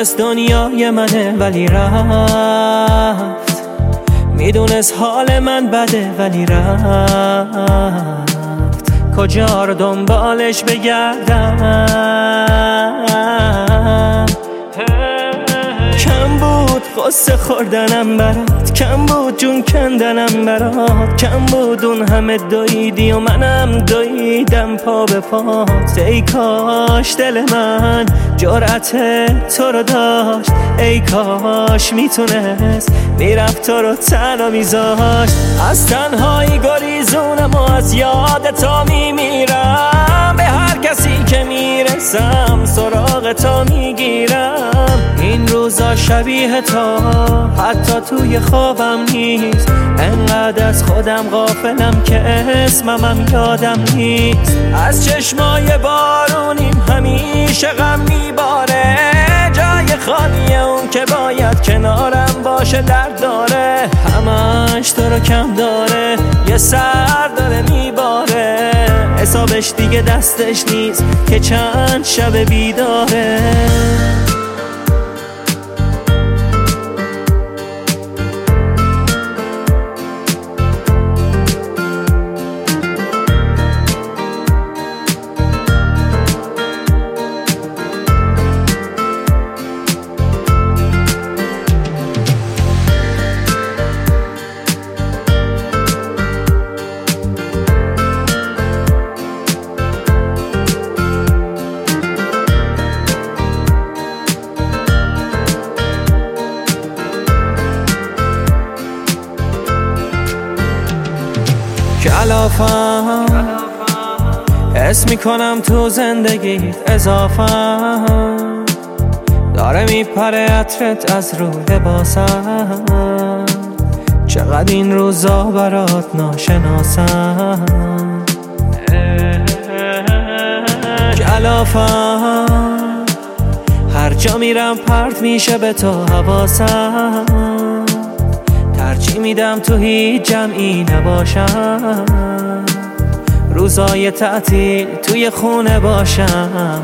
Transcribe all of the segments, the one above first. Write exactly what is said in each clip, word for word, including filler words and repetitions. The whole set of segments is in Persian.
میدونست دنیای منه ولی رفت، میدونست حال من بده ولی رفت. کجا رو دنبالش بگردم؟ کم بود قصه خوردنم برات، کم بود جون کندنم برات، کم بود اون همه دویدی و منم دویدم پا به پات. ای کاش دل من جرأت تو رو داشت، ای کاش میتونست میرفت تو رو تنها میذاشت. از تنهایی گریزونم و از یاد تو میمیرم، به هر کسی که میرسم سراغ تو میگیرم. این روزا شبیه تو حتی توی خوابم نیست، انقدر از خودم غافلم که اسممم یادم نیست. از چشمای بارونیم همیشه غم میباره، جای خالیه اون که باید کنارم باشه درد داره. همش تو رو کم داره، یه سر داره میباره، حسابش دیگه دستش نیست که چند شب بیداره. کلافم حس میکنم تو زندگیت اضافم، داره میپره عطرت از رو لباسم. چقدر این روزا برات ناشناسم، کلافم هر جا میرم پرت میشه به تو حواسم. ترجیح میدم تو هیچ جمعی نباشم، روزای تعطیل توی خونه باشم.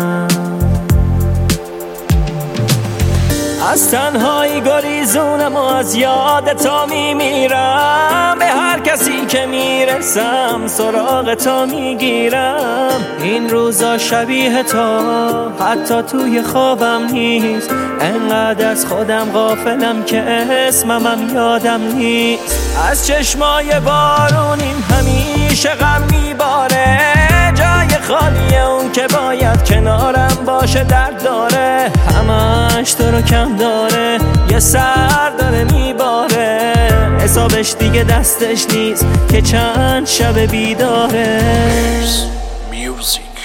از تنهایی گریزونم و از یاد تو میمیرم، به هر کسی که میرسم سراغ تو میگیرم. این روزا شبیه تو حتی توی خوابم نیست، انقدر از خودم غافلم که اسممم یادم نیست. از چشمای بارونیم همیشه غم میباره، جای خالیه اون که باید کنارم باشه درد داره. همش تو رو کم داره، یه سر داره میباره، حسابش دیگه دستش نیست که چند شب بیداره. Music